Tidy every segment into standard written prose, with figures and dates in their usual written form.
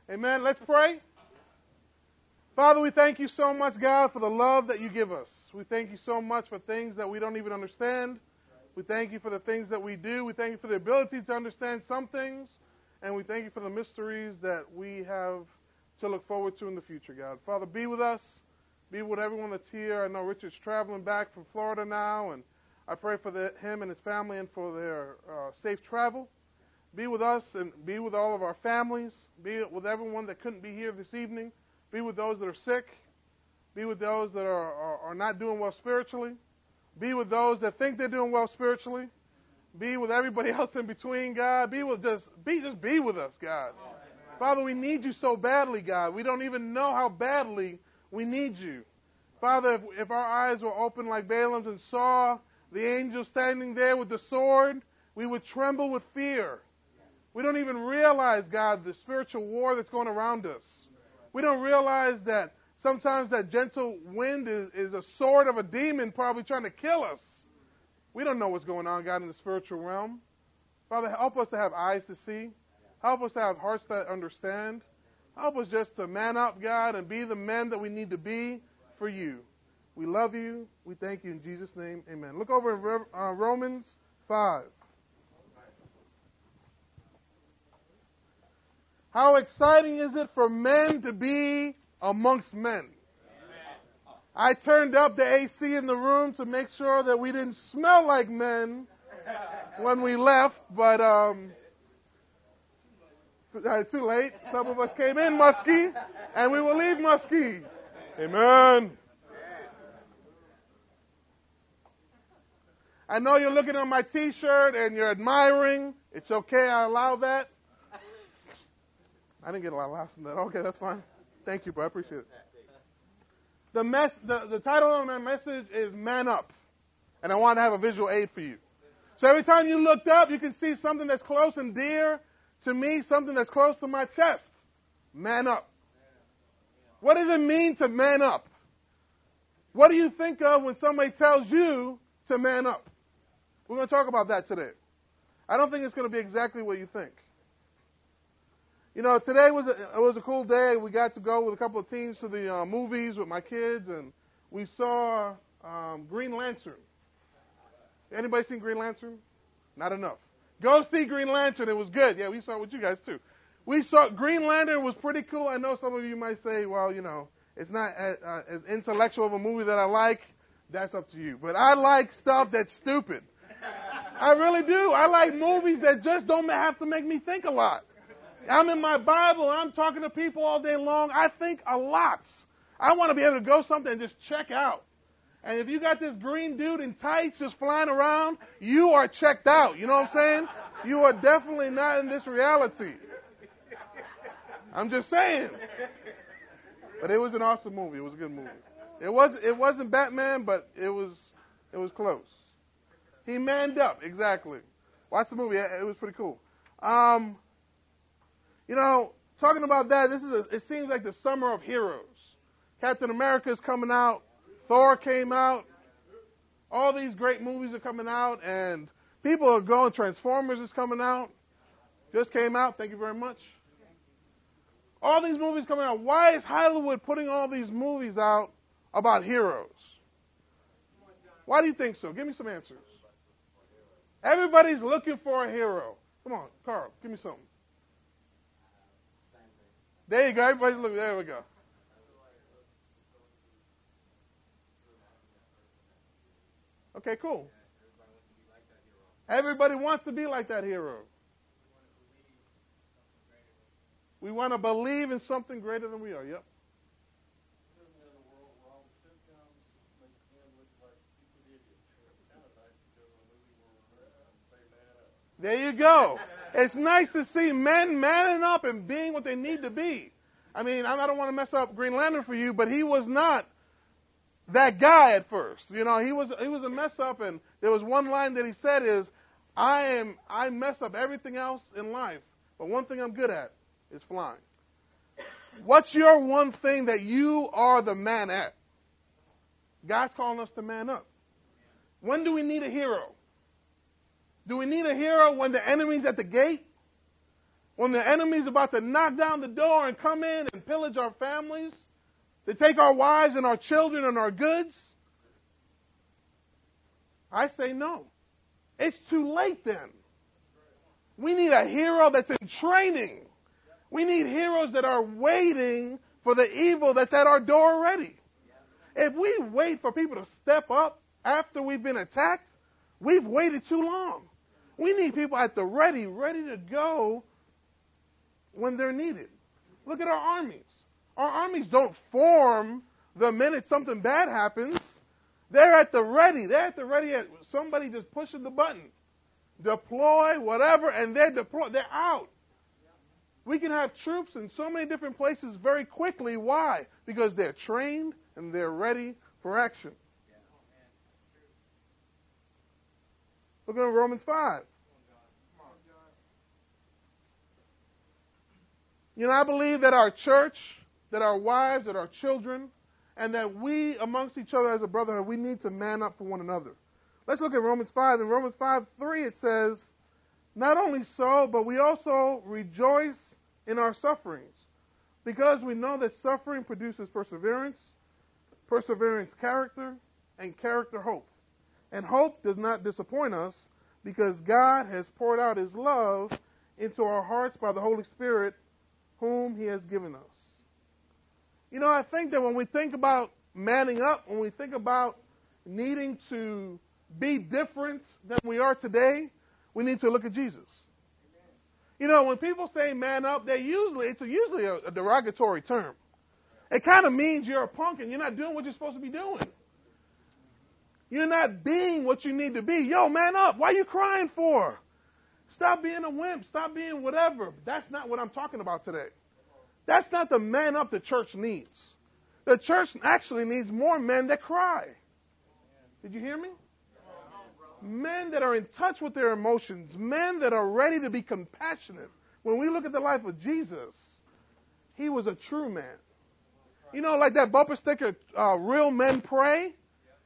Amen. Let's pray. Father, we thank you so much, God, for the love that you give us. We thank you so much for things that we don't even understand. We thank you for the things that we do. We thank you for the ability to understand some things. And we thank you for the mysteries that we have to look forward to in the future, God. Father, be with us. Be with everyone that's here. I know Richard's traveling back from Florida now, and I pray for him and his family and for their safe travel. Be with us and be with all of our families. Be with everyone that couldn't be here this evening. Be with those that are sick. Be with those that are not doing well spiritually. Be with those that think they're doing well spiritually. Be with everybody else in between, God. Be with be with us, God. Father, we need you so badly, God. We don't even know how badly we need you. Father, if our eyes were open like Balaam's and saw the angel standing there with the sword, we would tremble with fear. We don't even realize, God, the spiritual war that's going around us. We don't realize that sometimes that gentle wind is a sword of a demon probably trying to kill us. We don't know what's going on, God, in the spiritual realm. Father, help us to have eyes to see. Help us to have hearts that understand. Help us just to man up, God, and be the men that we need to be for you. We love you. We thank you in Jesus' name. Amen. Look over in Romans 5. How exciting is it for men to be amongst men? I turned up the AC in the room to make sure that we didn't smell like men when we left, but too late. Some of us came in musky, and we will leave musky. Amen. I know you're looking at my T-shirt and you're admiring. It's okay. I allow that. I didn't get a lot of laughs from that. Okay, that's fine. Thank you, bro. I appreciate it. The title of my message is Man Up. And I want to have a visual aid for you. So every time you looked up, you can see something that's close and dear to me, something that's close to my chest. Man up. What does it mean to man up? What do you think of when somebody tells you to man up? We're going to talk about that today. I don't think it's going to be exactly what you think. You know, today was a cool day. We got to go with a couple of teams to the movies with my kids, and we saw Green Lantern. Anybody seen Green Lantern? Not enough. Go see Green Lantern. It was good. Yeah, we saw it with you guys, too. We saw Green Lantern was pretty cool. I know some of you might say, well, you know, it's not as intellectual of a movie that I like. That's up to you. But I like stuff that's stupid. I really do. I like movies that just don't have to make me think a lot. I'm in my Bible. I'm talking to people all day long. I think a lot. I want to be able to go something and just check out. And if you got this green dude in tights just flying around, you are checked out. You know what I'm saying? You are definitely not in this reality. I'm just saying. But it was an awesome movie. It was a good movie. It wasn't Batman, but it was close. He manned up, exactly. Watch the movie. It was pretty cool. You know, talking about that, it seems like the summer of heroes. Captain America is coming out. Thor came out. All these great movies are coming out, and people are going. Transformers is coming out. Just came out. Thank you very much. All these movies coming out. Why is Hollywood putting all these movies out about heroes? Why do you think so? Give me some answers. Everybody's looking for a hero. Come on, Carl, give me something. There you go. Everybody's looking. There we go. Okay, cool. Everybody wants to be like that hero. We want to believe in something greater than we are. Yep. There you go. It's nice to see men manning up and being what they need to be. I mean, I don't want to mess up Green Lantern for you, but he was not that guy at first. You know, he was a mess up, and there was one line that he said is, I mess up everything else in life, but one thing I'm good at is flying. What's your one thing that you are the man at? God's calling us to man up. When do we need a hero? Do we need a hero when the enemy's at the gate? When the enemy's about to knock down the door and come in and pillage our families, to take our wives and our children and our goods, I say no. It's too late then. We need a hero that's in training. We need heroes that are waiting for the evil that's at our door already. If we wait for people to step up after we've been attacked, we've waited too long. We need people at the ready to go when they're needed. Look at our armies. Our armies don't form the minute something bad happens. They're at the ready. They're at the ready at somebody just pushing the button. Deploy, whatever, and they're deployed. They're out. We can have troops in so many different places very quickly. Why? Because they're trained and they're ready for action. Look at Romans 5. You know, I believe that our church, that our wives, that our children, and that we amongst each other as a brotherhood, we need to man up for one another. Let's look at Romans 5. In Romans 5:3 it says, not only so, but we also rejoice in our sufferings, because we know that suffering produces perseverance, perseverance character, and character hope. And hope does not disappoint us, because God has poured out His love into our hearts by the Holy Spirit, whom He has given us. You know, I think that when we think about manning up, when we think about needing to be different than we are today, we need to look at Jesus. You know, when people say man up, it's usually a derogatory term. It kind of means you're a punk and you're not doing what you're supposed to be doing. You're not being what you need to be. Yo, man up. Why are you crying for? Stop being a wimp. Stop being whatever. That's not what I'm talking about today. That's not the man up the church needs. The church actually needs more men that cry. Did you hear me? Men that are in touch with their emotions. Men that are ready to be compassionate. When we look at the life of Jesus, He was a true man. You know, like that bumper sticker, real men pray.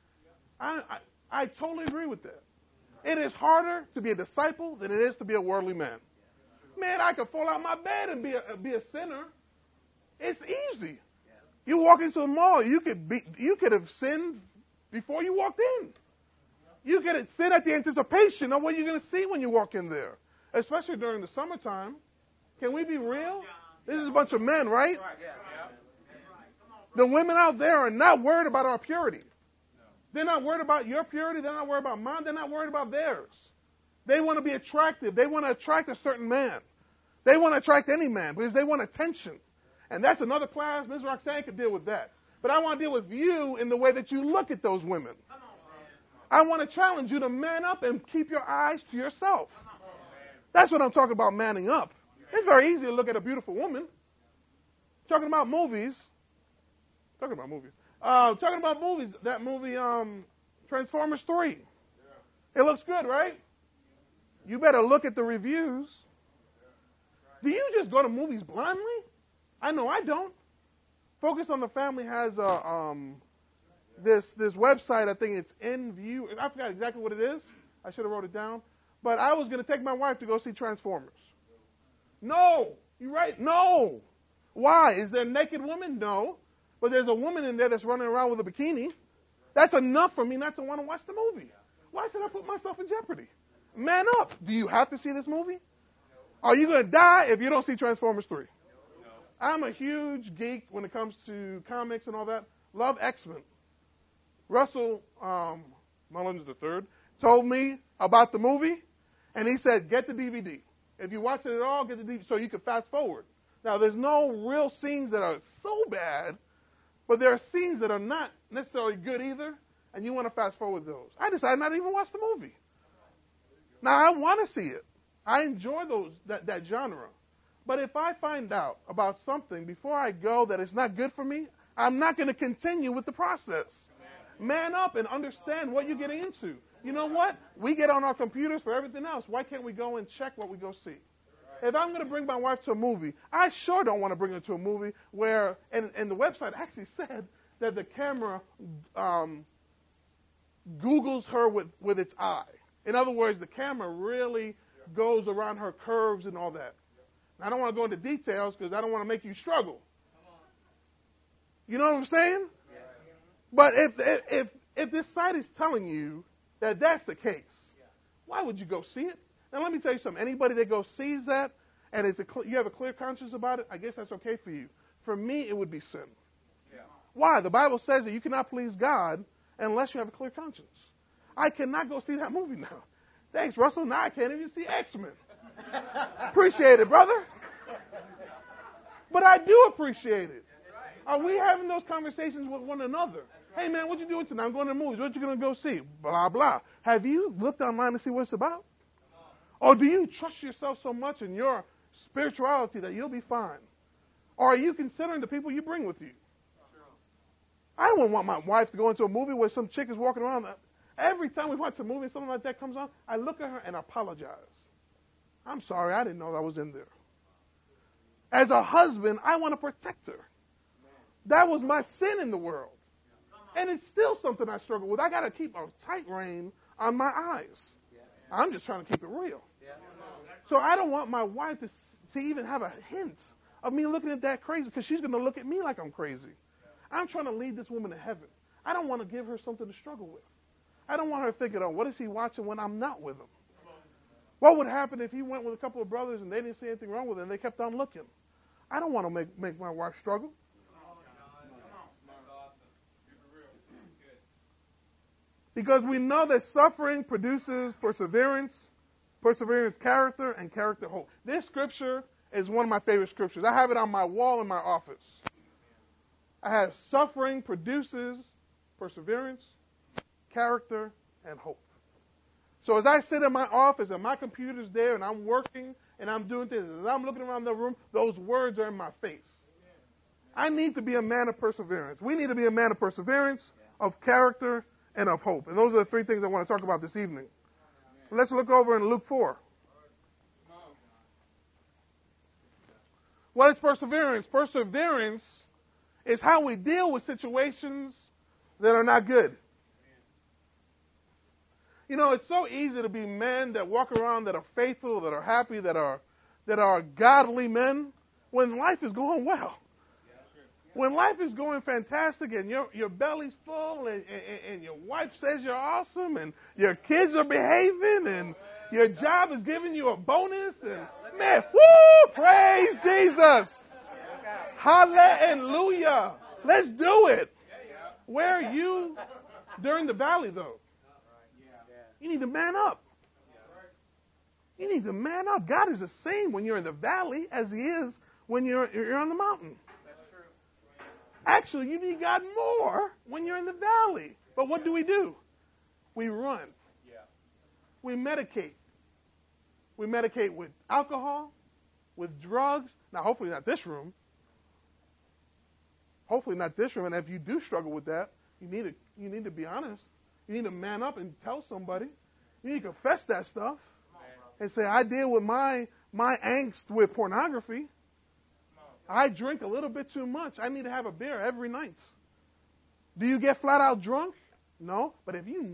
I totally agree with that. It is harder to be a disciple than it is to be a worldly man. Man, I could fall out my bed and be a sinner. It's easy. You walk into a mall, you could have sinned before you walked in. You could sin at the anticipation of what you're going to see when you walk in there, especially during the summertime. Can we be real? This is a bunch of men, right? The women out there are not worried about our purity. They're not worried about your purity. They're not worried about mine. They're not worried about theirs. They want to be attractive. They want to attract a certain man. They want to attract any man because they want attention. And that's another class. Ms. Roxanne could deal with that. But I want to deal with you in the way that you look at those women. I want to challenge you to man up and keep your eyes to yourself. That's what I'm talking about, manning up. It's very easy to look at a beautiful woman. Talking about movies. That movie, Transformers 3. It looks good, right? You better look at the reviews. Do you just go to movies blindly? I know I don't. Focus on the Family has this website. I think it's InView. I forgot exactly what it is. I should have wrote it down. But I was going to take my wife to go see Transformers. No. You're right. No. Why? Is there a naked woman? No. But there's a woman in there that's running around with a bikini. That's enough for me not to want to watch the movie. Why should I put myself in jeopardy? Man up. Do you have to see this movie? Are you going to die if you don't see Transformers 3? I'm a huge geek when it comes to comics and all that. Love X-Men. Russell Mullins III told me about the movie, and he said, get the DVD. If you watch it at all, get the DVD so you can fast forward. Now, there's no real scenes that are so bad, but there are scenes that are not necessarily good either, and you want to fast forward those. I decided not to even watch the movie. Now, I want to see it. I enjoy that genre. But if I find out about something before I go that is not good for me, I'm not going to continue with the process. Man up and understand what you're getting into. You know what? We get on our computers for everything else. Why can't we go and check what we go see? If I'm going to bring my wife to a movie, I sure don't want to bring her to a movie where, and the website actually said that the camera Googles her with its eye. In other words, the camera really goes around her curves and all that. I don't want to go into details because I don't want to make you struggle. You know what I'm saying? Yeah. But if this site is telling you that that's the case, why would you go see it? Now let me tell you something. Anybody that goes sees that and you have a clear conscience about it, I guess that's okay for you. For me, it would be sin. Yeah. Why? The Bible says that you cannot please God unless you have a clear conscience. I cannot go see that movie now. Thanks, Russell. Now I can't even see X-Men. Appreciate it, brother. But I do appreciate it. Are we having those conversations with one another? Hey, man, what you doing tonight? I'm going to the movies. What you going to go see? Blah, blah. Have you looked online to see what it's about? Or do you trust yourself so much in your spirituality that you'll be fine? Or are you considering the people you bring with you? I don't want my wife to go into a movie where some chick is walking around. Every time we watch a movie and something like that comes on, I look at her and apologize. I'm sorry, I didn't know that was in there. As a husband, I want to protect her. That was my sin in the world. And it's still something I struggle with. I got to keep a tight rein on my eyes. I'm just trying to keep it real. So I don't want my wife to even have a hint of me looking at that crazy, because she's going to look at me like I'm crazy. I'm trying to lead this woman to heaven. I don't want to give her something to struggle with. I don't want her to think, oh, what is he watching when I'm not with him? What would happen if he went with a couple of brothers and they didn't see anything wrong with it and they kept on looking? I don't want to make my wife struggle. Because we know that suffering produces perseverance, perseverance character, and character hope. This scripture is one of my favorite scriptures. I have it on my wall in my office. I have suffering produces perseverance, character, and hope. So as I sit in my office and my computer's there and I'm working and I'm doing things, as I'm looking around the room, those words are in my face. I need to be a man of perseverance. We need to be a man of perseverance, of character, and of hope. And those are the three things I want to talk about this evening. Let's look over in Luke 4. What is perseverance? Perseverance is how we deal with situations that are not good. You know, it's so easy to be men that walk around that are faithful, that are happy, that are godly men when life is going well. When life is going fantastic and your belly's full and your wife says you're awesome and your kids are behaving and your job is giving you a bonus and man, woo, praise Jesus. Hallelujah. Let's do it. Where are you during the valley though? You need to man up. You need to man up. God is the same when you're in the valley as He is when you're on the mountain. Actually, you need God more when you're in the valley. But what do? We run. We medicate. We medicate with alcohol, with drugs. Now, hopefully not this room. Hopefully not this room. And if you do struggle with that, you need to be honest. You need to man up and tell somebody. You need to confess that stuff and say, I deal with my angst with pornography. I drink a little bit too much. I need to have a beer every night. Do you get flat out drunk? No. But if you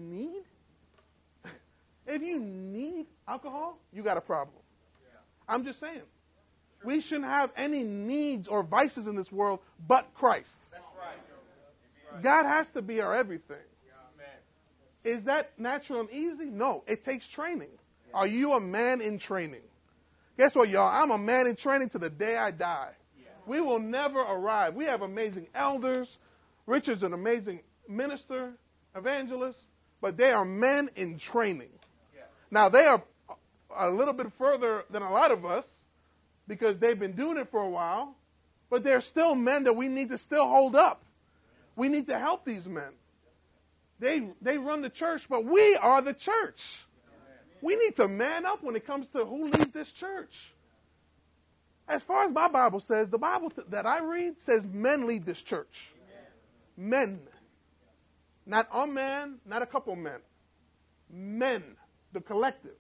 need alcohol, you got a problem. I'm just saying. We shouldn't have any needs or vices in this world but Christ. God has to be our everything. Is that natural and easy? No. It takes training. Are you a man in training? Guess what, y'all? I'm a man in training to the day I die. We will never arrive. We have amazing elders. Richard's an amazing minister, evangelist, but they are men in training. Now, they are a little bit further than a lot of us because they've been doing it for a while, but they're still men that we need to still hold up. We need to help these men. They run the church, but we are the church. We need to man up when it comes to who leads this church. As far as my Bible says, the Bible that I read says men lead this church. Men. Not a man, not a couple men. Men. The collective.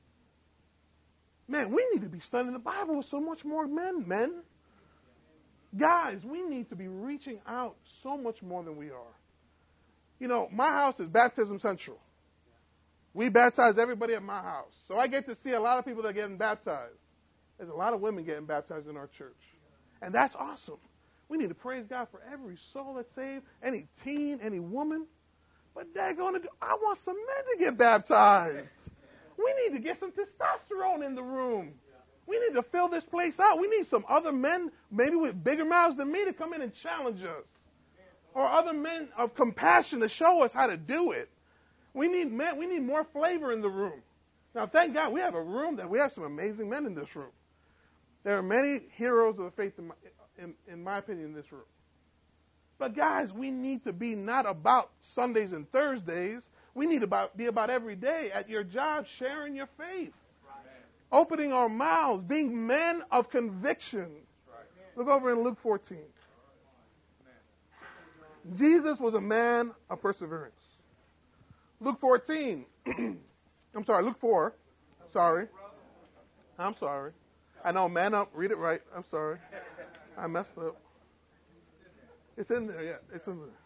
Man, we need to be studying the Bible with so much more men. Guys, we need to be reaching out so much more than we are. You know, my house is Baptism Central. We baptize everybody at my house. So I get to see a lot of people that are getting baptized. There's a lot of women getting baptized in our church. And that's awesome. We need to praise God for every soul that's saved, any teen, any woman. But I want some men to get baptized. We need to get some testosterone in the room. We need to fill this place out. We need some other men, maybe with bigger mouths than me, to come in and challenge us. Or other men of compassion to show us how to do it. We need men. We need more flavor in the room. Now, thank God we have a room that we have some amazing men in this room. There are many heroes of the faith, in my opinion, in this room. But guys, we need to be not about Sundays and Thursdays. We need to be about every day at your job, sharing your faith. Opening our mouths, being men of conviction. Look over in Luke 14. Jesus was a man of perseverance. Luke 14. I'm sorry, Luke 4. Sorry. I'm sorry. I know, man up, read it right. I'm sorry. I messed up. It's in there, yeah. It's in there.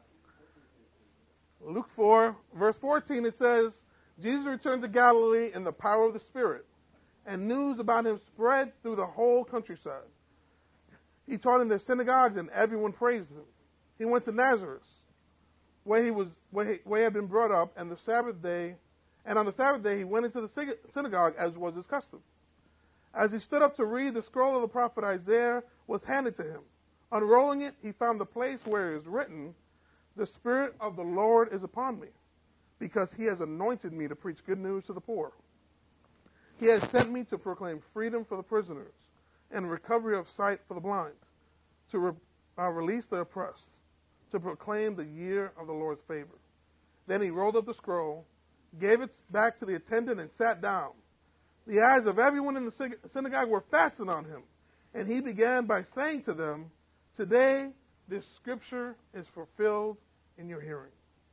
Luke 4, verse 14, it says, Jesus returned to Galilee in the power of the Spirit, and news about him spread through the whole countryside. He taught in their synagogues, and everyone praised him. He went to Nazareth, where he had been brought up, and on the Sabbath day he went into the synagogue, as was his custom. As he stood up to read, the scroll of the prophet Isaiah was handed to him. Unrolling it, he found the place where it is written, "The Spirit of the Lord is upon me, because he has anointed me to preach good news to the poor. He has sent me to proclaim freedom for the prisoners and recovery of sight for the blind, to release the oppressed, to proclaim the year of the Lord's favor." Then he rolled up the scroll, gave it back to the attendant, and sat down. The eyes of everyone in the synagogue were fastened on him, and he began by saying to them, "Today this scripture is fulfilled in your hearing."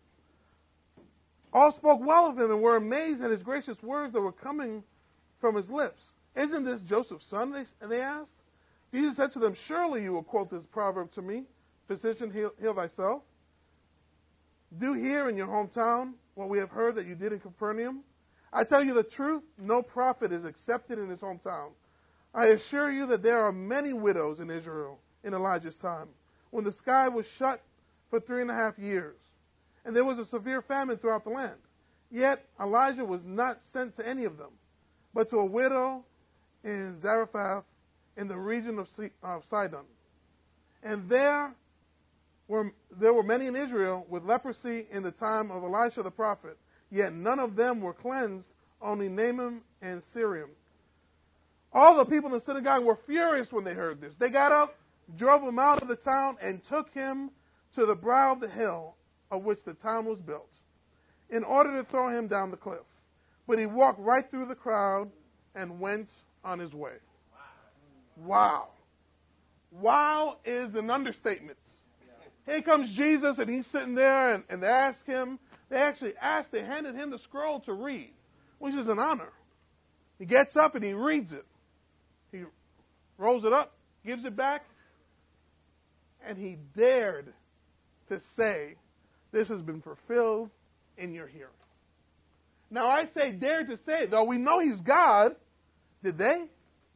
All spoke well of him and were amazed at his gracious words that were coming from his lips. "Isn't this Joseph's son?" they asked. Jesus said to them, "Surely you will quote this proverb to me, 'Physician, heal thyself.' Do here in your hometown what we have heard that you did in Capernaum. I tell you the truth, no prophet is accepted in his hometown. I assure you that there are many widows in Israel in Elijah's time, when the sky was shut for 3.5 years, and there was a severe famine throughout the land. Yet Elijah was not sent to any of them, but to a widow in Zarephath in the region of Sidon. And there were many in Israel with leprosy in the time of Elisha the prophet, yet none of them were cleansed, only Naaman and Syrian. All the people in the synagogue were furious when they heard this. They got up, drove him out of the town, and took him to the brow of the hill of which the town was built, in order to throw him down the cliff. But he walked right through the crowd and went on his way. Wow. Wow is an understatement. Here comes Jesus, and he's sitting there, and they handed him the scroll to read, which is an honor. He gets up and he reads it. He rolls it up, gives it back, and he dared to say, "This has been fulfilled in your hearing." Now I say dared to say, though we know he's God. Did they?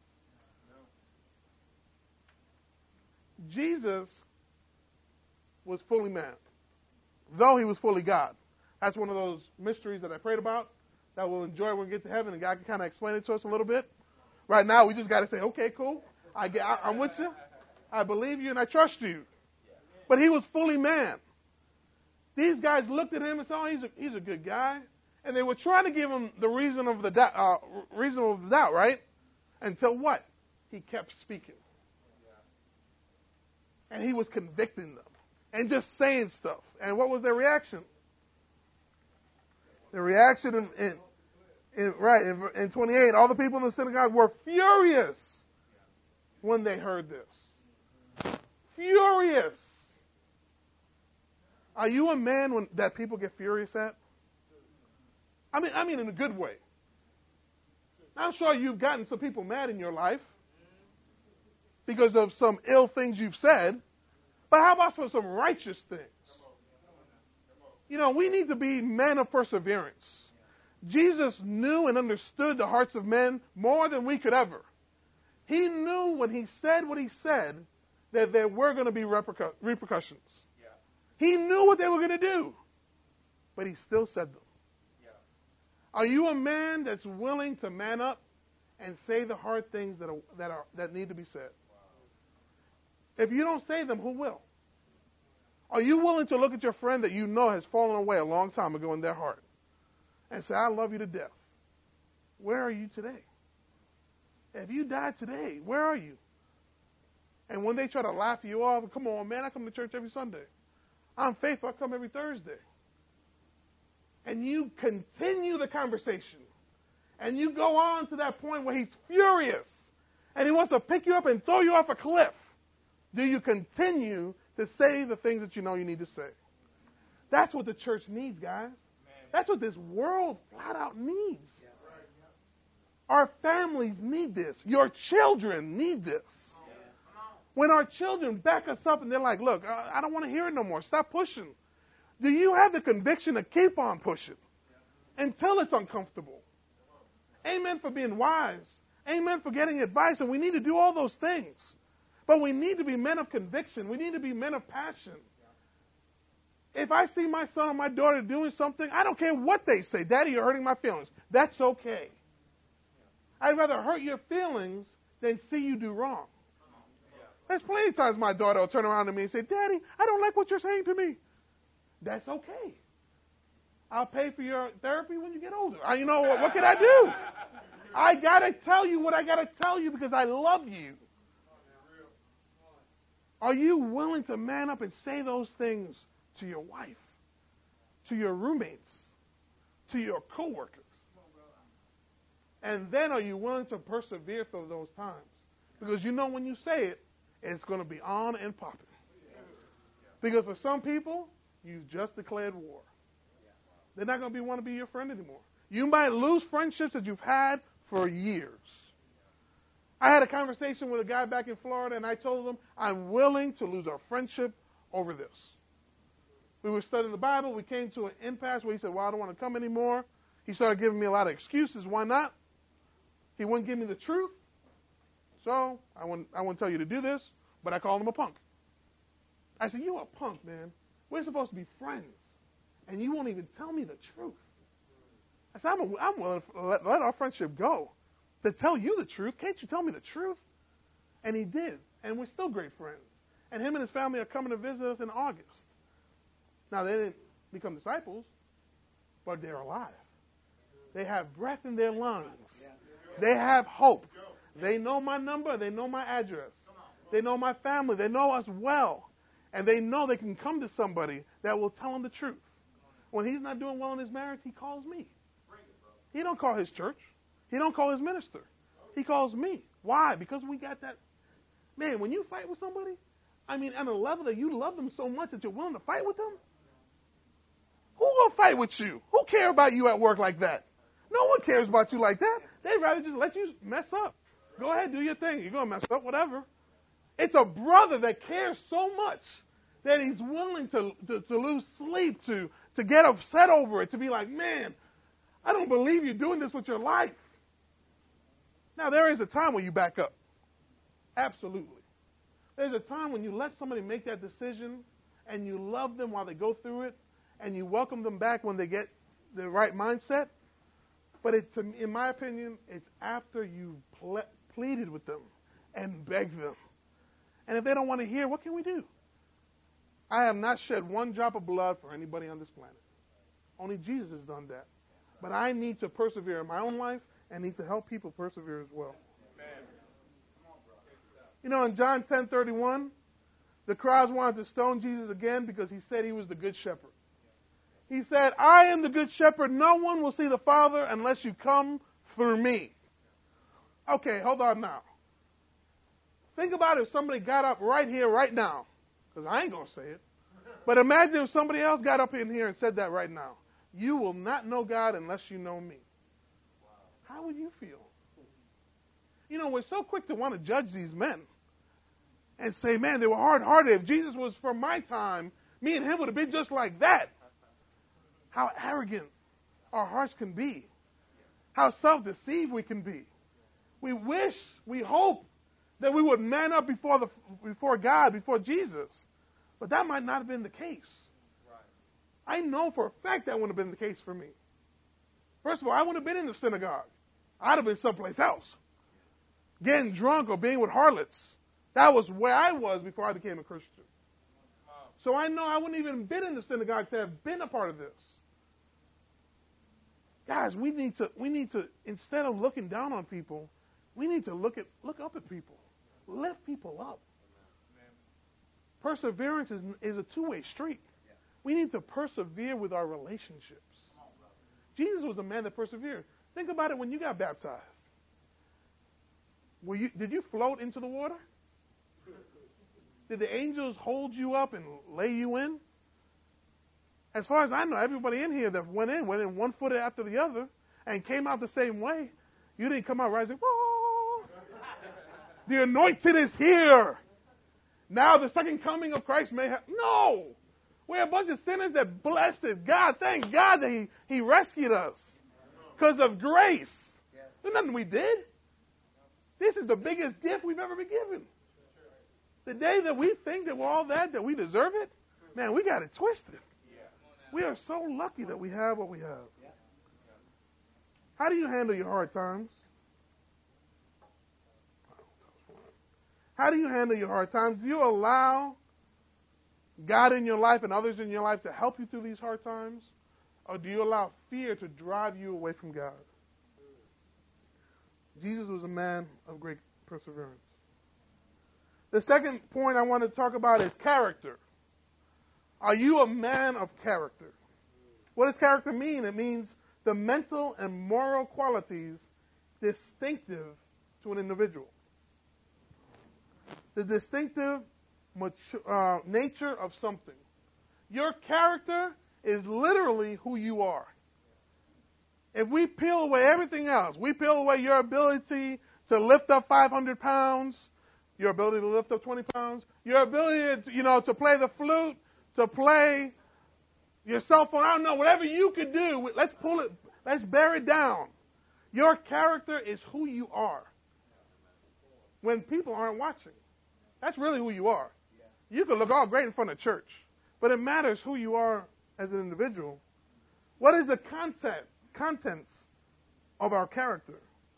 Jesus was fully man, though he was fully God. That's one of those mysteries that I prayed about that we'll enjoy when we get to heaven, and God can kind of explain it to us a little bit. Right now, we just got to say, "Okay, cool. I'm with you. I believe you, and I trust you." But he was fully man. These guys looked at him and said, "Oh, he's a good guy," and they were trying to give him the reason of the doubt, right? Until what? He kept speaking, and he was convicting them and just saying stuff. And what was their reaction? The reaction in 28, all the people in the synagogue were furious when they heard this. Furious. Are you a man that people get furious at? I mean in a good way. I'm sure you've gotten some people mad in your life because of some ill things you've said. But how about for some righteous things? We need to be men of perseverance. Jesus knew and understood the hearts of men more than we could ever. He knew when he said what he said that there were going to be repercussions. Yeah. He knew what they were going to do, but he still said them. Yeah. Are you a man that's willing to man up and say the hard things that need to be said? Wow. If you don't say them, who will? Are you willing to look at your friend that you know has fallen away a long time ago in their heart and say, I love you to death? Where are you today? If you died today, where are you? And when they try to laugh you off, come on, man, I come to church every Sunday. I'm faithful, I come every Thursday. And you continue the conversation. And you go on to that point where he's furious. And he wants to pick you up and throw you off a cliff. Do you continue to say the things that you know you need to say? That's what the church needs, guys. That's what this world flat out needs. Our families need this. Your children need this. When our children back us up and they're like, look, I don't want to hear it no more. Stop pushing. Do you have the conviction to keep on pushing until it's uncomfortable? Amen for being wise. Amen for getting advice. And we need to do all those things. But we need to be men of conviction. We need to be men of passion. If I see my son or my daughter doing something, I don't care what they say. Daddy, you're hurting my feelings. That's okay. I'd rather hurt your feelings than see you do wrong. There's plenty of times my daughter will turn around to me and say, Daddy, I don't like what you're saying to me. That's okay. I'll pay for your therapy when you get older. You know, what can I do? I got to tell you what I got to tell you because I love you. Are you willing to man up and say those things to your wife, to your roommates, to your coworkers? And then are you willing to persevere through those times? Because you know when you say it, it's going to be on and popping. Because for some people, you've just declared war. They're not going to want to be your friend anymore. You might lose friendships that you've had for years. I had a conversation with a guy back in Florida, and I told him, I'm willing to lose our friendship over this. We were studying the Bible. We came to an impasse where he said, well, I don't want to come anymore. He started giving me a lot of excuses. Why not? He wouldn't give me the truth. So I wouldn't tell you to do this, but I called him a punk. I said, you're a punk, man. We're supposed to be friends, and you won't even tell me the truth. I said, I'm willing to let our friendship go to tell you the truth. Can't you tell me the truth? And he did, and we're still great friends. And him and his family are coming to visit us in August. Now, they didn't become disciples, but they're alive. They have breath in their lungs. They have hope. They know my number. They know my address. They know my family. They know us well. And they know they can come to somebody that will tell them the truth. When he's not doing well in his marriage, he calls me. He don't call his church. He don't call his minister. He calls me. Why? Because we got that. Man, when you fight with somebody, I mean, on a level that you love them so much that you're willing to fight with them, who will fight with you? Who cares about you at work like that? No one cares about you like that. They'd rather just let you mess up. Go ahead, do your thing. You're going to mess up, whatever. It's a brother that cares so much that he's willing to lose sleep, to get upset over it, to be like, man, I don't believe you're doing this with your life. Now, there is a time when you back up. Absolutely. There's a time when you let somebody make that decision and you love them while they go through it and you welcome them back when they get the right mindset. But in my opinion, it's after you've pleaded with them and begged them. And if they don't want to hear, what can we do? I have not shed one drop of blood for anybody on this planet. Only Jesus has done that. But I need to persevere in my own life and need to help people persevere as well. You know, in John 10:31, the crowds wanted to stone Jesus again because he said he was the good shepherd. He said, I am the good shepherd. No one will see the Father unless you come through me. Okay, hold on now. Think about if somebody got up right here, right now. Because I ain't going to say it. But imagine if somebody else got up in here and said that right now. You will not know God unless you know me. How would you feel? You know, we're so quick to want to judge these men and say, man, they were hard-hearted. If Jesus was from my time, me and him would have been just like that. How arrogant our hearts can be. How self-deceived we can be. We wish, we hope that we would man up before God, before Jesus. But that might not have been the case. I know for a fact that wouldn't have been the case for me. First of all, I wouldn't have been in the synagogue. I'd have been someplace else, getting drunk or being with harlots. That was where I was before I became a Christian. So I know I wouldn't even been in the synagogue to have been a part of this. Guys, we need to instead of looking down on people, we need to look up at people. Lift people up. Perseverance is a two-way street. We need to persevere with our relationships. Jesus was a man that persevered. Think about it when you got baptized. Did you float into the water? Did the angels hold you up and lay you in? As far as I know, everybody in here that went in one foot after the other and came out the same way. You didn't come out rising. Whoa! The anointed is here. Now the second coming of Christ may have. No! We're a bunch of sinners that blessed God. Thank God that He rescued us. Because of grace. There's nothing we did. This is the biggest gift we've ever been given. The day that we think that we're all that we deserve it, man, we got it twisted. We are so lucky that we have what we have. How do you handle your hard times? How do you handle your hard times? Do you allow God in your life and others in your life to help you through these hard times? Or do you allow fear to drive you away from God? Jesus was a man of great perseverance. The second point I want to talk about is character. Are you a man of character? What does character mean? It means the mental and moral qualities distinctive to an individual. The distinctive nature of something. Your character is literally who you are. If we peel away everything else, we peel away your ability to lift up 500 pounds, your ability to lift up 20 pounds, your ability to play the flute, to play your cell phone, I don't know, whatever you could do, let's pull it, let's bear it down. Your character is who you are when people aren't watching. That's really who you are. You can look all great in front of church, but it matters who you are as an individual. What is the contents of our character?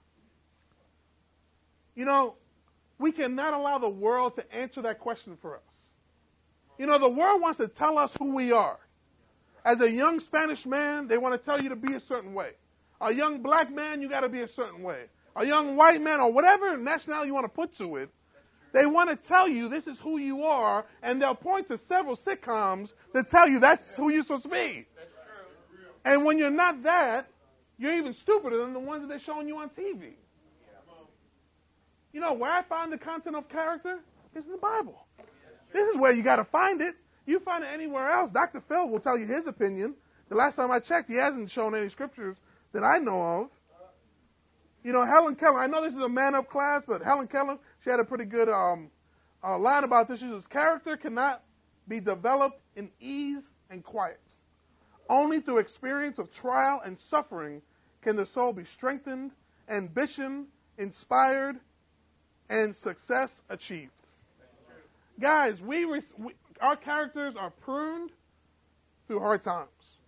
We cannot allow the world to answer that question for us. The world wants to tell us who we are. As a young Spanish man, they want to tell you to be a certain way. A young black man, you got to be a certain way. A young white man, or whatever nationality you want to put to it, they want to tell you this is who you are, and they'll point to several sitcoms to tell you that's who you're supposed to be. And when you're not that, you're even stupider than the ones that they're showing you on TV. Where I find the content of character is in the Bible. This is where you got to find it. You find it anywhere else. Dr. Phil will tell you his opinion. The last time I checked, he hasn't shown any scriptures that I know of. Helen Keller, I know this is a man-up class, but Helen Keller, she had a pretty good line about this. She says, character cannot be developed in ease and quiet. Only through experience of trial and suffering can the soul be strengthened, ambition inspired, and success achieved. Guys, our characters are pruned through hard times.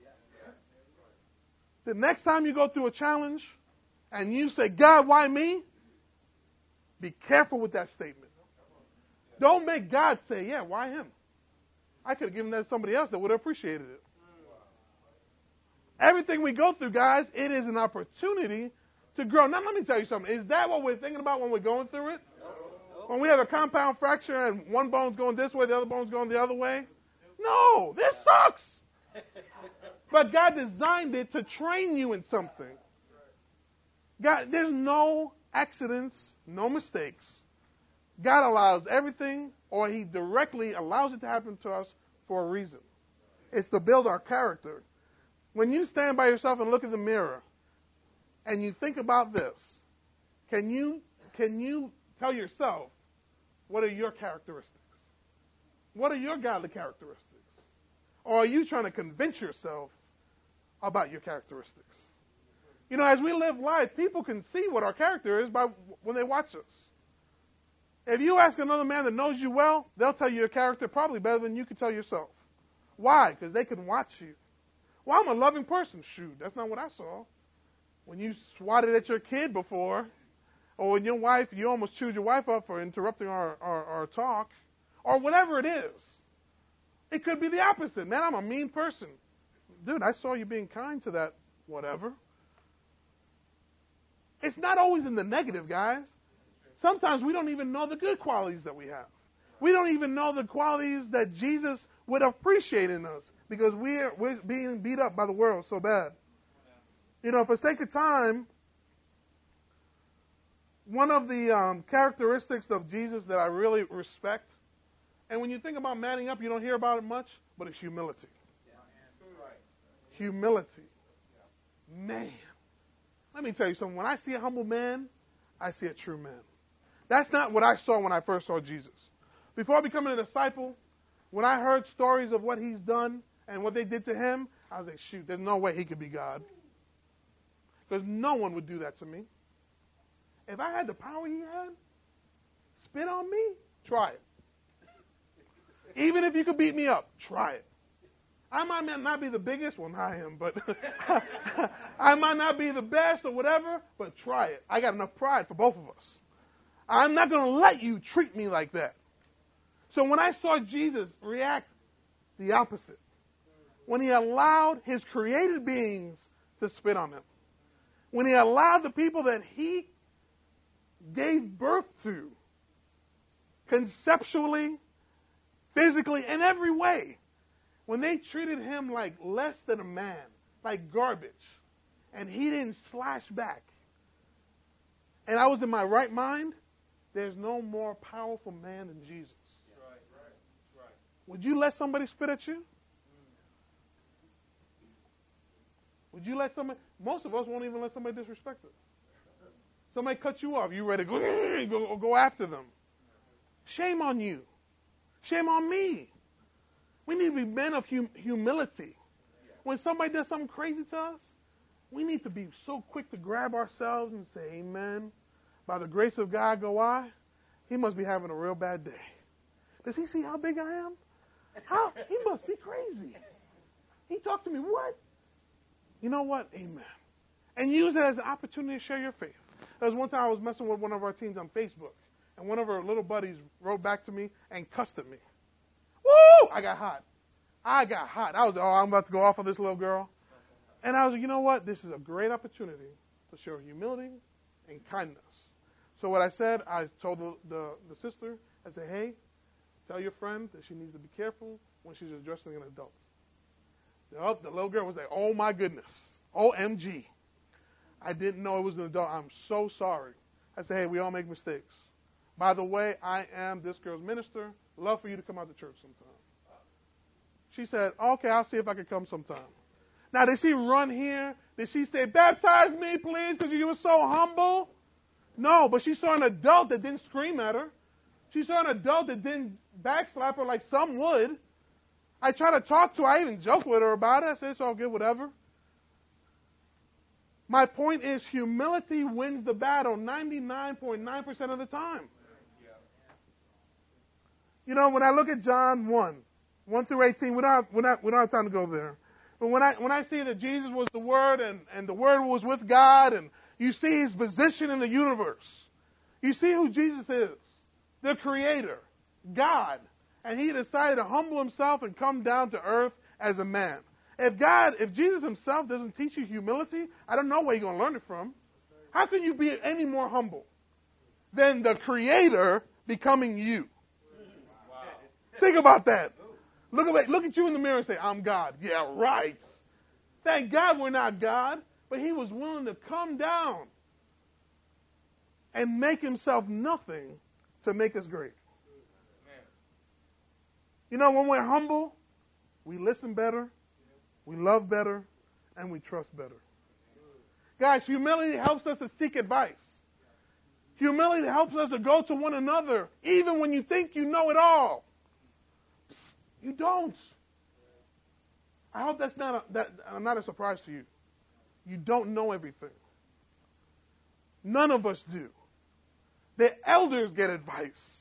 The next time you go through a challenge and you say, God, why me? Be careful with that statement. Don't make God say, yeah, why him? I could have given that to somebody else that would have appreciated it. Everything we go through, guys, it is an opportunity to grow. Now, let me tell you something. Is that what we're thinking about when we're going through it? When we have a compound fracture and one bone's going this way, the other bone's going the other way? No, this sucks. But God designed it to train you in something. God, there's no accidents, no mistakes. God allows everything, or He directly allows it to happen to us for a reason. It's to build our character. When you stand by yourself and look in the mirror, and you think about this, can you tell yourself, what are your characteristics? What are your godly characteristics? Or are you trying to convince yourself about your characteristics? As we live life, people can see what our character is when they watch us. If you ask another man that knows you well, they'll tell you your character probably better than you can tell yourself. Why? Because they can watch you. Well, I'm a loving person. Shoot, that's not what I saw. When you swatted at your kid before, or when you almost chewed your wife up for interrupting our talk, or whatever it is. It could be the opposite. Man, I'm a mean person. Dude, I saw you being kind to that whatever. It's not always in the negative, guys. Sometimes we don't even know the good qualities that we have. We don't even know the qualities that Jesus would appreciate in us because we're being beat up by the world so bad. You know, for sake of time, one of the characteristics of Jesus that I really respect, and when you think about manning up, you don't hear about it much, but it's humility. Humility. Man. Let me tell you something. When I see a humble man, I see a true man. That's not what I saw when I first saw Jesus. Before becoming a disciple, when I heard stories of what he's done and what they did to him, I was like, shoot, there's no way he could be God. Because no one would do that to me. If I had the power he had, spit on me, try it. Even if you could beat me up, try it. I might not be the biggest, well, not him, but I might not be the best or whatever, but try it. I got enough pride for both of us. I'm not going to let you treat me like that. So when I saw Jesus react the opposite, when he allowed his created beings to spit on him, when he allowed the people that he gave birth to, conceptually, physically, in every way, when they treated him like less than a man, like garbage, and he didn't slash back, and I was in my right mind, there's no more powerful man than Jesus. Right. Would you let somebody spit at you? Would you let somebody? Most of us won't even let somebody disrespect us. Somebody cut you off. You ready to go after them. Shame on you. Shame on me. We need to be men of humility. When somebody does something crazy to us, we need to be so quick to grab ourselves and say, amen. By the grace of God go I. He must be having a real bad day. Does he see how big I am? How? He must be crazy. He talked to me, what? You know what? Amen. And use it as an opportunity to share your faith. There was one time I was messing with one of our teens on Facebook, and one of our little buddies wrote back to me and cussed at me. Woo! I got hot. I was, I'm about to go off on this little girl. And I was like, you know what? This is a great opportunity to show humility and kindness. So what I said, I told the sister, I said, hey, tell your friend that she needs to be careful when she's addressing an adult. The little girl was like, oh my goodness, OMG. I didn't know it was an adult. I'm so sorry. I said, hey, we all make mistakes. By the way, I am this girl's minister. Love for you to come out to church sometime. She said, okay, I'll see if I can come sometime. Now, did she run here? Did she say, baptize me, please, because you were so humble? No, but she saw an adult that didn't scream at her. She saw an adult that didn't backslap her like some would. I tried to talk to her. I even joked with her about it. I said, it's all good, whatever. My point is humility wins the battle 99.9% of the time. You know, when I look at John 1 through 18, we don't have time to go there. But when I see that Jesus was the Word and the Word was with God, and you see his position in the universe, you see who Jesus is, the Creator, God, and he decided to humble himself and come down to earth as a man. If Jesus himself doesn't teach you humility, I don't know where you're going to learn it from. How can you be any more humble than the Creator becoming you? Wow. Think about that. Look at you in the mirror and say, I'm God. Yeah, right. Thank God we're not God, but he was willing to come down and make himself nothing to make us great. You know, when we're humble, we listen better, we love better, and we trust better. Guys, humility helps us to seek advice. Humility helps us to go to one another, even when you think you know it all. You don't. I hope that's not a surprise to you. You don't know everything. None of us do. The elders get advice.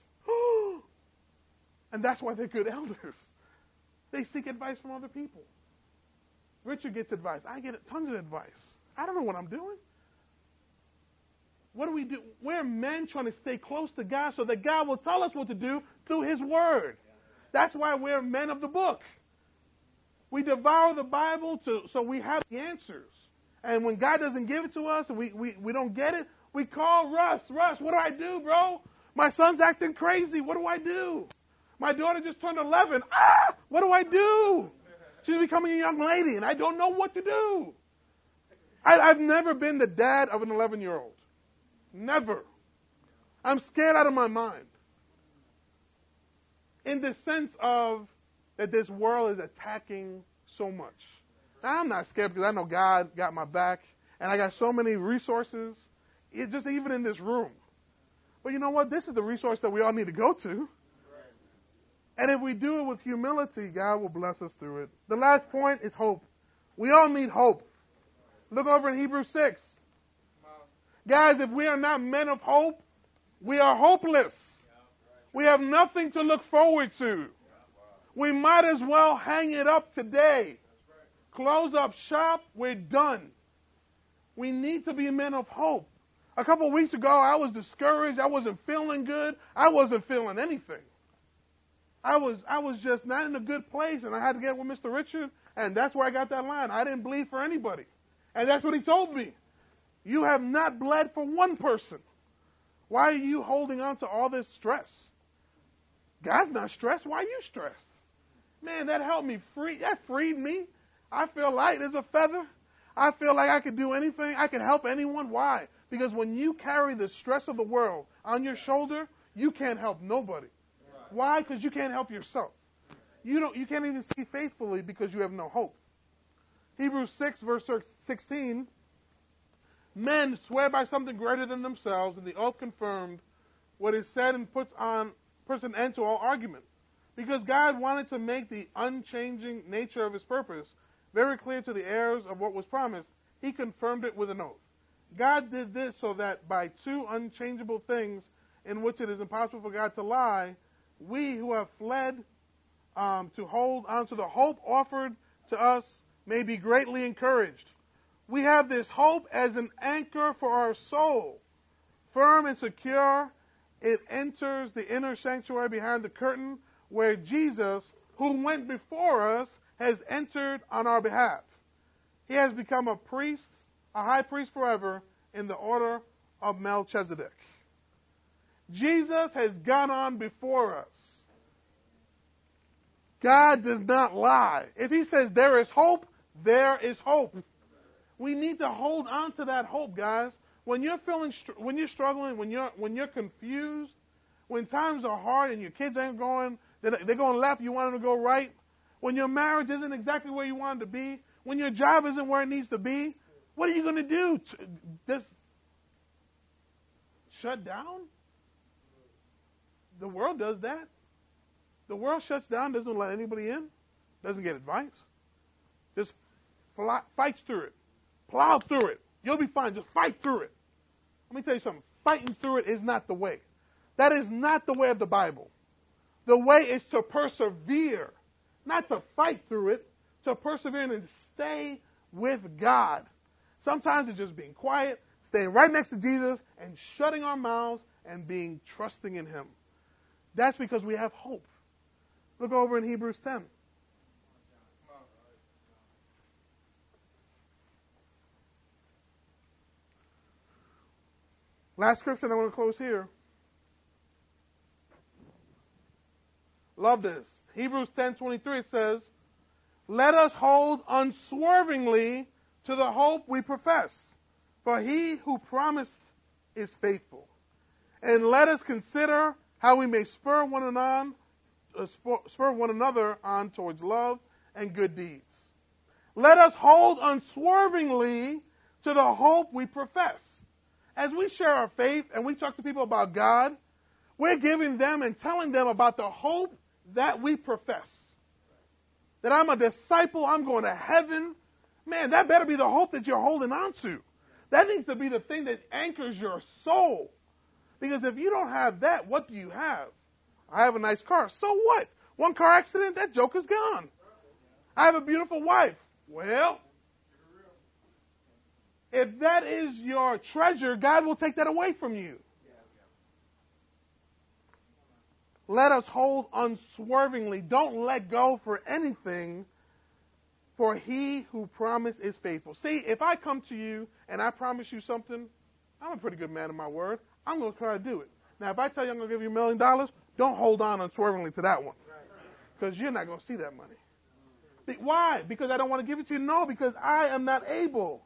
And that's why they're good elders. They seek advice from other people. Richard gets advice. I get tons of advice. I don't know what I'm doing. What do we do? We're men trying to stay close to God so that God will tell us what to do through His Word. That's why we're men of the book. We devour the Bible so we have the answers. And when God doesn't give it to us and we don't get it, we call Russ. Russ, what do I do, bro? My son's acting crazy. What do I do? My daughter just turned 11. What do I do? She's becoming a young lady, and I don't know what to do. I've never been the dad of an 11-year-old. Never. I'm scared out of my mind. In the sense of that this world is attacking so much. Now, I'm not scared because I know God got my back, and I got so many resources, just even in this room. But you know what? This is the resource that we all need to go to. And if we do it with humility, God will bless us through it. The last point is hope. We all need hope. Look over in Hebrews 6. Guys, if we are not men of hope, we are hopeless. We have nothing to look forward to. We might as well hang it up today. Close up shop, we're done. We need to be men of hope. A couple of weeks ago, I was discouraged. I wasn't feeling good. I wasn't feeling anything. I was just not in a good place, and I had to get with Mr. Richard, and that's where I got that line. I didn't bleed for anybody. And that's what he told me. You have not bled for one person. Why are you holding on to all this stress? God's not stressed. Why are you stressed? Man, that helped me free. That freed me. I feel light as a feather. I feel like I could do anything. I can help anyone. Why? Because when you carry the stress of the world on your shoulder, you can't help nobody. Why? Because you can't help yourself. You can't even see faithfully because you have no hope. Hebrews 6, verse 16. Men swear by something greater than themselves, and the oath confirmed what is said and puts an end to all argument. Because God wanted to make the unchanging nature of His purpose very clear to the heirs of what was promised, He confirmed it with an oath. God did this so that by two unchangeable things in which it is impossible for God to lie, we who have fled to hold on to the hope offered to us may be greatly encouraged. We have this hope as an anchor for our soul. Firm and secure, it enters the inner sanctuary behind the curtain where Jesus, who went before us, has entered on our behalf. He has become a priest, a high priest forever, in the order of Melchizedek. Jesus has gone on before us. God does not lie. If He says there is hope, there is hope. We need to hold on to that hope, guys. When you're when you're struggling, when you're confused, when times are hard and your kids ain't going, they're going left, you want them to go right. When your marriage isn't exactly where you want it to be, when your job isn't where it needs to be, what are you going to do? Just shut down? The world does that. The world shuts down, doesn't let anybody in, doesn't get advice. Just fights through it. Plow through it. You'll be fine. Just fight through it. Let me tell you something. Fighting through it is not the way. That is not the way of the Bible. The way is to persevere, not to fight through it, to persevere and stay with God. Sometimes it's just being quiet, staying right next to Jesus, and shutting our mouths and being trusting in Him. That's because we have hope. Look over in Hebrews 10. Last scripture, and I want to close here. Love this. Hebrews 10:23 says, "Let us hold unswervingly to the hope we profess, for He who promised is faithful. And let us consider how we may spur one another on towards love and good deeds. Let us hold unswervingly to the hope we profess." As we share our faith and we talk to people about God, we're giving them and telling them about the hope that we profess. That I'm a disciple, I'm going to heaven. Man, that better be the hope that you're holding on to. That needs to be the thing that anchors your soul. Because if you don't have that, what do you have? I have a nice car. So what? One car accident, that joke is gone. I have a beautiful wife. Well, if that is your treasure, God will take that away from you. Let us hold unswervingly. Don't let go for anything, for he who promised is faithful. See, if I come to you and I promise you something, I'm a pretty good man of my word. I'm going to try to do it. Now, if I tell you I'm going to give you $1 million, don't hold on unswervingly to that one, because you're not going to see that money. Why? Because I don't want to give it to you? No, because I am not able.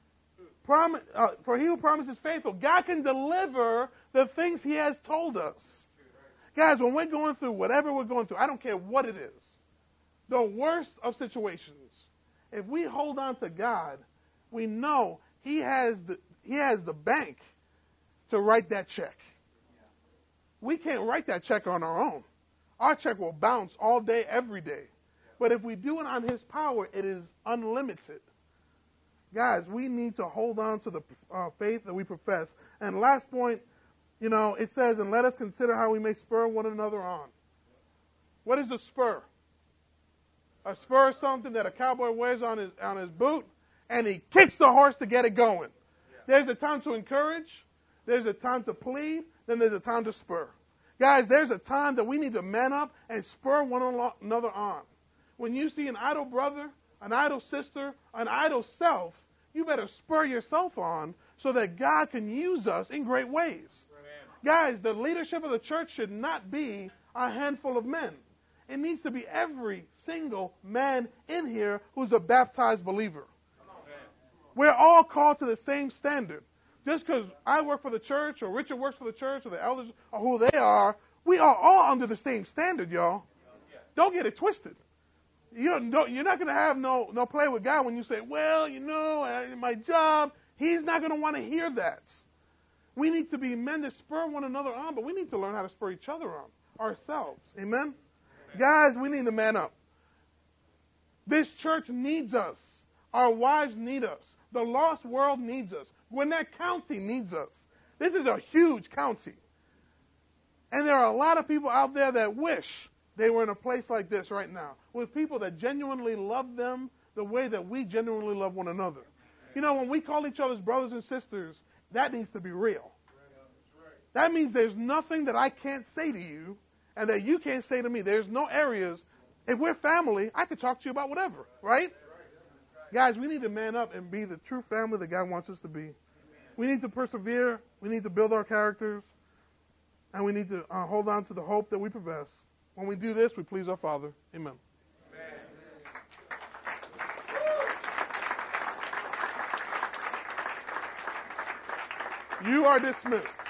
For he who promises is faithful. God can deliver the things he has told us. Guys, when we're going through whatever we're going through, I don't care what it is, the worst of situations, if we hold on to God, we know he has the bank to write that check. We can't write that check on our own. Our check will bounce all day, every day. But if we do it on his power, it is unlimited. Guys, we need to hold on to the faith that we profess. And last point, it says, and let us consider how we may spur one another on. What is a spur? A spur is something that a cowboy wears on his boot, and he kicks the horse to get it going. There's a time to encourage, there's a time to plead, then there's a time to spur. Guys, there's a time that we need to man up and spur one another on. When you see an idle brother, an idle sister, an idle self, you better spur yourself on so that God can use us in great ways. Guys, the leadership of the church should not be a handful of men. It needs to be every single man in here who's a baptized believer. We're all called to the same standard. Just because I work for the church, or Richard works for the church, or the elders are who they are, we are all under the same standard, y'all. Don't get it twisted. You're not going to have no play with God when you say, well, my job. He's not going to want to hear that. We need to be men that spur one another on, but we need to learn how to spur each other on ourselves. Amen? Guys, we need to man up. This church needs us. Our wives need us. The lost world needs us. Gwinnett County needs us. This is a huge county. And there are a lot of people out there that wish they were in a place like this right now, with people that genuinely love them the way that we genuinely love one another. When we call each other's brothers and sisters, that needs to be real. That means there's nothing that I can't say to you and that you can't say to me. There's no areas. If we're family, I could talk to you about whatever, right? Guys, we need to man up and be the true family that God wants us to be. We need to persevere. We need to build our characters. And we need to hold on to the hope that we profess. When we do this, we please our Father. Amen. You are dismissed.